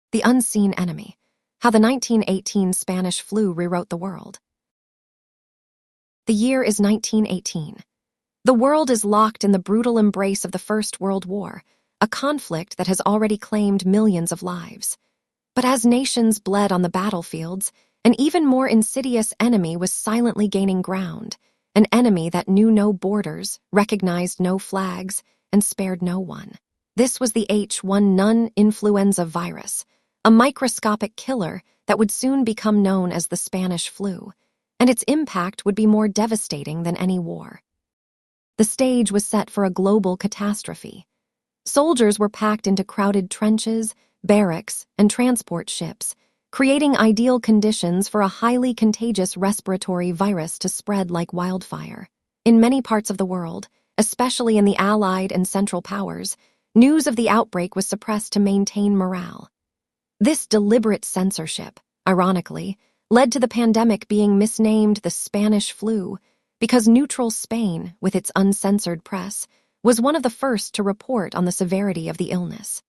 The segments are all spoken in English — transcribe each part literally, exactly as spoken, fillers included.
The Unseen Enemy: How the nineteen eighteen Spanish Flu Rewrote the World. The year is nineteen eighteen. The world is locked in the brutal embrace of the First World War, a conflict that has already claimed millions of lives. But as nations bled on the battlefields, an even more insidious enemy was silently gaining ground, an enemy that knew no borders, recognized no flags, and spared no one. This was the H one N one influenza virus, a microscopic killer that would soon become known as the Spanish flu, and its impact would be more devastating than any war. The stage was set for a global catastrophe. Soldiers were packed into crowded trenches, barracks, and transport ships, creating ideal conditions for a highly contagious respiratory virus to spread like wildfire. In many parts of the world, especially in the Allied and Central Powers, news of the outbreak was suppressed to maintain morale. This deliberate censorship, ironically, led to the pandemic being misnamed the Spanish flu, because neutral Spain, with its uncensored press, was one of the first to report on the severity of the illness.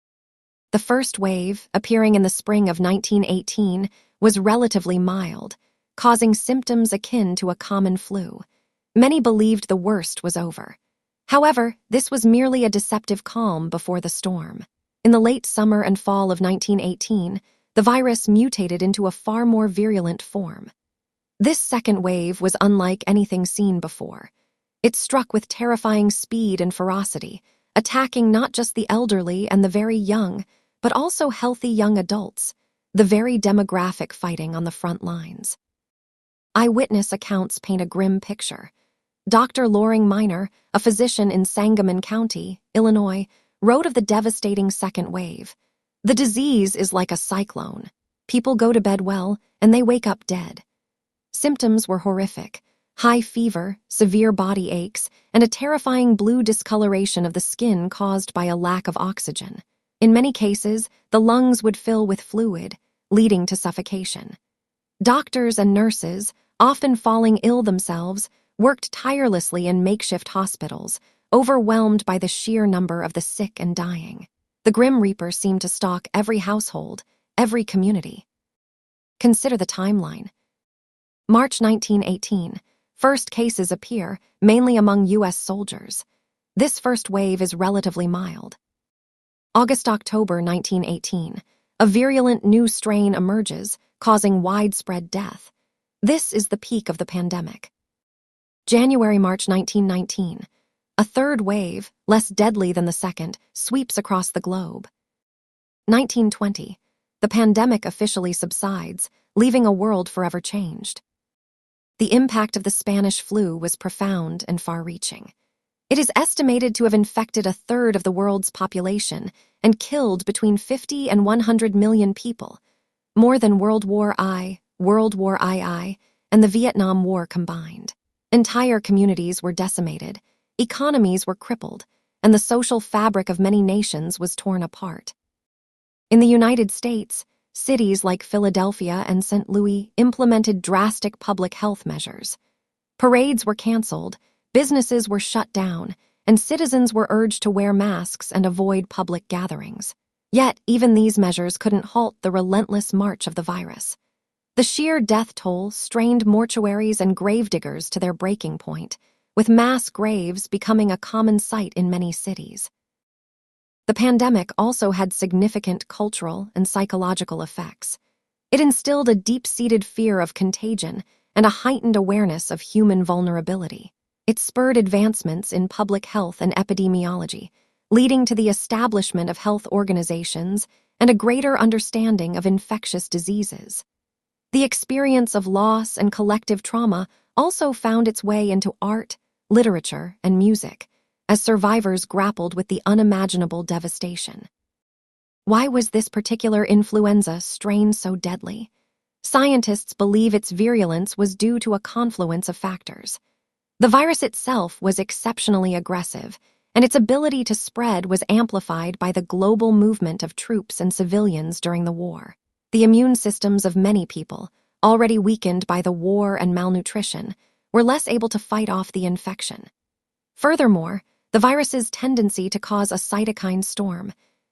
The first wave, appearing in the spring of nineteen eighteen, was relatively mild, causing symptoms akin to a common flu. Many believed the worst was over. However, this was merely a deceptive calm before the storm. In the late summer and fall of nineteen eighteen, the virus mutated into a far more virulent form. This second wave was unlike anything seen before. It struck with terrifying speed and ferocity, attacking not just the elderly and the very young, but also healthy young adults, the very demographic fighting on the front lines. Eyewitness accounts paint a grim picture. Doctor Loring Miner, a physician in Sangamon County, Illinois, wrote of the devastating second wave. The disease is like a cyclone. People go to bed well, and they wake up dead. Symptoms were horrific: high fever, severe body aches, and a terrifying blue discoloration of the skin caused by a lack of oxygen. In many cases, the lungs would fill with fluid, leading to suffocation. Doctors and nurses, often falling ill themselves, worked tirelessly in makeshift hospitals, overwhelmed by the sheer number of the sick and dying. The Grim Reaper seemed to stalk every household, every community. Consider the timeline. March nineteen eighteen. First cases appear, mainly among U S soldiers. This first wave is relatively mild. August-October nineteen eighteen. A virulent new strain emerges, causing widespread death. This is the peak of the pandemic. January-March nineteen nineteen. A third wave, less deadly than the second, sweeps across the globe. nineteen twenty. The pandemic officially subsides, leaving a world forever changed. The impact of the Spanish flu was profound and far-reaching. It is estimated to have infected a third of the world's population and killed between fifty and one hundred million people, more than World War One, World War Two, and the Vietnam War combined. Entire communities were decimated, economies were crippled, and the social fabric of many nations was torn apart. In the United States, cities like Philadelphia and Saint Louis implemented drastic public health measures. Parades were canceled, businesses were shut down, and citizens were urged to wear masks and avoid public gatherings. Yet, even these measures couldn't halt the relentless march of the virus. The sheer death toll strained mortuaries and gravediggers to their breaking point, with mass graves becoming a common sight in many cities. The pandemic also had significant cultural and psychological effects. It instilled a deep-seated fear of contagion and a heightened awareness of human vulnerability. It spurred advancements in public health and epidemiology, leading to the establishment of health organizations and a greater understanding of infectious diseases. The experience of loss and collective trauma also found its way into art, literature, and music, as survivors grappled with the unimaginable devastation. Why was this particular influenza strain so deadly? Scientists believe its virulence was due to a confluence of factors. The virus itself was exceptionally aggressive, and its ability to spread was amplified by the global movement of troops and civilians during the war. The immune systems of many people, already weakened by the war and malnutrition, were less able to fight off the infection. Furthermore, the virus's tendency to cause a cytokine storm,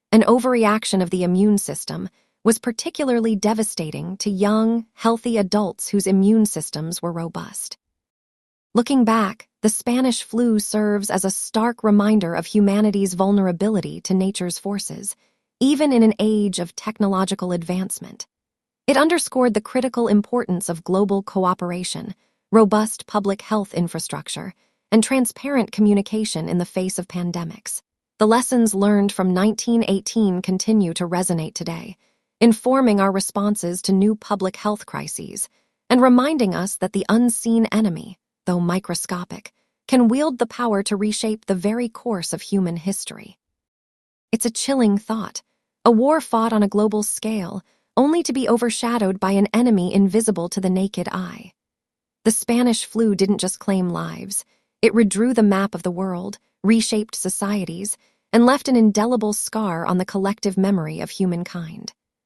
An overreaction of the immune system was particularly devastating to young, healthy adults whose immune systems were robust. Looking back, the Spanish flu serves as a stark reminder of humanity's vulnerability to nature's forces, even in an age of technological advancement. It underscored the critical importance of global cooperation, robust public health infrastructure, and transparent communication in the face of pandemics. The lessons learned from nineteen eighteen continue to resonate today, informing our responses to new public health crises and reminding us that the unseen enemy, though microscopic, can wield the power to reshape the very course of human history. It's a chilling thought, a war fought on a global scale, only to be overshadowed by an enemy invisible to the naked eye. The Spanish flu didn't just claim lives, it redrew the map of the world, reshaped societies, and left an indelible scar on the collective memory of humankind.